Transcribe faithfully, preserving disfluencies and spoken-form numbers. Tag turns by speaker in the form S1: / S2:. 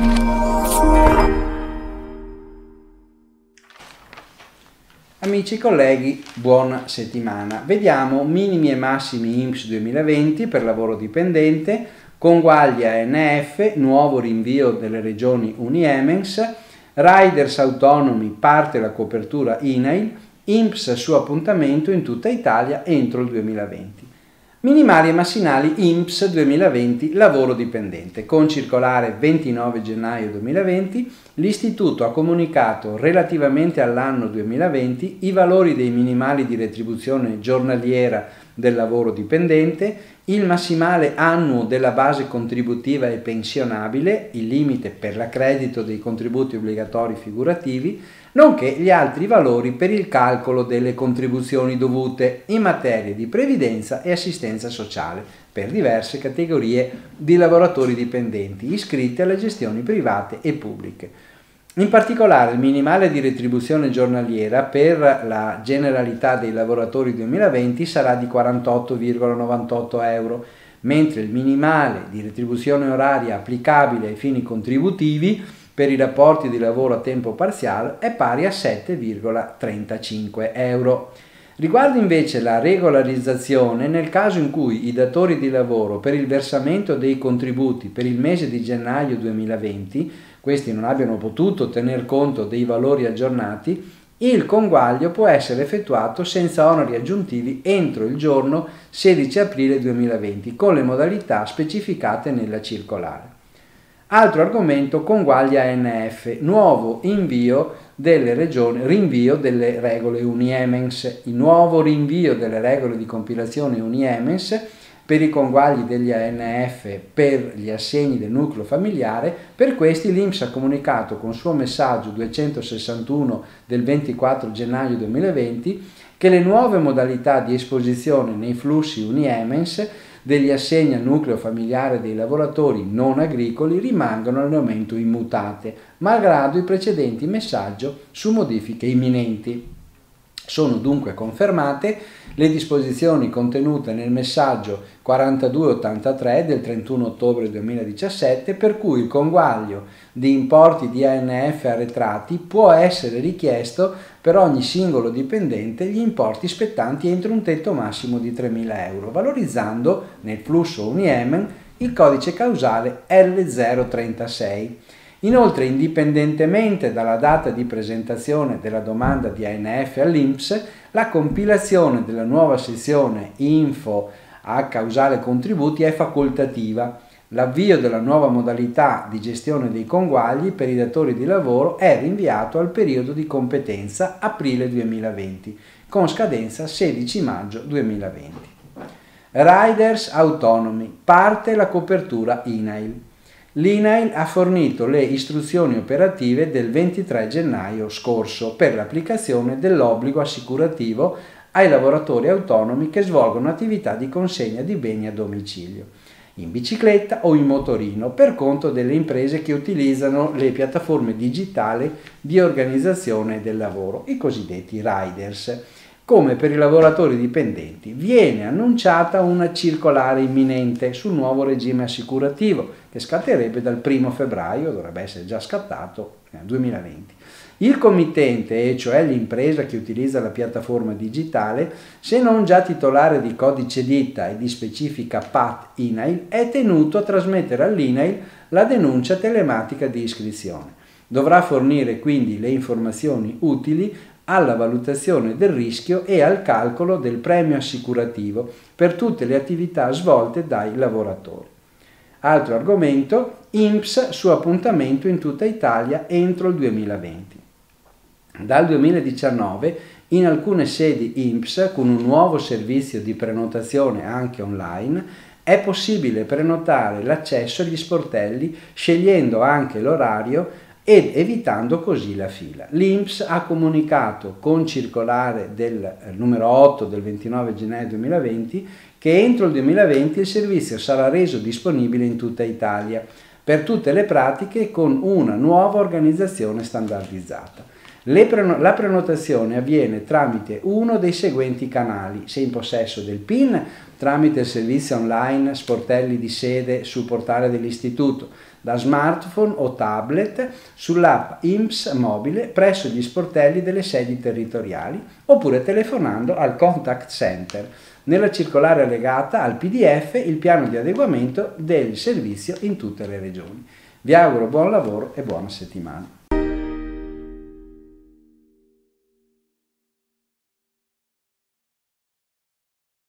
S1: Amici colleghi, buona settimana. Vediamo minimi e massimi I N P S duemilaventi per lavoro dipendente, conguaglia N F, nuovo rinvio delle regioni Uniemens, Riders autonomi, parte la copertura I N A I L, I N P S su appuntamento in tutta Italia entro il duemilaventi. Minimali e massimali I N P S duemilaventi, lavoro dipendente. Con circolare ventinove gennaio duemilaventi, l'Istituto ha comunicato relativamente all'anno duemilaventi i valori dei minimali di retribuzione giornaliera del lavoro dipendente, il massimale annuo della base contributiva e pensionabile, il limite per l'accredito dei contributi obbligatori figurativi, nonché gli altri valori per il calcolo delle contribuzioni dovute in materia di previdenza e assistenza sociale per diverse categorie di lavoratori dipendenti iscritti alle gestioni private e pubbliche. In particolare il minimale di retribuzione giornaliera per la generalità dei lavoratori duemilaventi sarà di quarantotto virgola novantotto euro, mentre il minimale di retribuzione oraria applicabile ai fini contributivi per i rapporti di lavoro a tempo parziale è pari a sette virgola trentacinque euro. Riguardo invece la regolarizzazione, nel caso in cui i datori di lavoro per il versamento dei contributi per il mese di gennaio duemilaventi questi non abbiano potuto tener conto dei valori aggiornati, il conguaglio può essere effettuato senza oneri aggiuntivi entro il giorno sedici aprile duemilaventi con le modalità specificate nella circolare. Altro argomento, conguaglia N F, nuovo invio delle regioni, rinvio delle regole Uniemens. Il nuovo rinvio delle regole di compilazione Uniemens per i conguagli degli A N F per gli assegni del nucleo familiare, per questi l'I N P S ha comunicato con suo messaggio duecentosessantuno del ventiquattro gennaio duemilaventi che le nuove modalità di esposizione nei flussi Uniemens degli assegni al nucleo familiare dei lavoratori non agricoli rimangono al momento immutate, malgrado i precedenti messaggi su modifiche imminenti. Sono dunque confermate le disposizioni contenute nel messaggio quarantadue ottantatré del trentuno ottobre duemiladiciassette, per cui il conguaglio di importi di A N F arretrati può essere richiesto per ogni singolo dipendente gli importi spettanti entro un tetto massimo di tremila euro, valorizzando nel flusso Uniemen il codice causale L zero trentasei. Inoltre, indipendentemente dalla data di presentazione della domanda di A N F all'I N P S, la compilazione della nuova sezione Info a causale contributi è facoltativa. L'avvio della nuova modalità di gestione dei conguagli per i datori di lavoro è rinviato al periodo di competenza aprile duemilaventi, con scadenza sedici maggio duemilaventi. Riders autonomi, parte la copertura I N A I L. L'I N A I L ha fornito le istruzioni operative del ventitré gennaio scorso per l'applicazione dell'obbligo assicurativo ai lavoratori autonomi che svolgono attività di consegna di beni a domicilio, in bicicletta o in motorino, per conto delle imprese che utilizzano le piattaforme digitali di organizzazione del lavoro, i cosiddetti riders. Come per i lavoratori dipendenti, viene annunciata una circolare imminente sul nuovo regime assicurativo che scatterebbe dal primo febbraio, dovrebbe essere già scattato nel duemilaventi. Il committente, e cioè l'impresa che utilizza la piattaforma digitale, se non già titolare di codice ditta e di specifica P A T I N A I L, è tenuto a trasmettere all'I N A I L la denuncia telematica di iscrizione. Dovrà fornire quindi le informazioni utili alla valutazione del rischio e al calcolo del premio assicurativo per tutte le attività svolte dai lavoratori. Altro argomento, I N P S su appuntamento in tutta Italia entro il duemilaventi. Dal duemiladiciannove in alcune sedi I N P S con un nuovo servizio di prenotazione anche online è possibile prenotare l'accesso agli sportelli scegliendo anche l'orario ed evitando così la fila. L'I N P S ha comunicato con circolare del numero otto del ventinove gennaio duemilaventi che entro il duemilaventi il servizio sarà reso disponibile in tutta Italia per tutte le pratiche con una nuova organizzazione standardizzata. Le preno- la prenotazione avviene tramite uno dei seguenti canali, se in possesso del P I N, tramite il servizio online Sportelli di sede sul portale dell'istituto, da smartphone o tablet sull'app I N P S mobile presso gli sportelli delle sedi territoriali, oppure telefonando al contact center. Nella circolare allegata al P D F il piano di adeguamento del servizio in tutte le regioni. Vi auguro buon lavoro e buona settimana.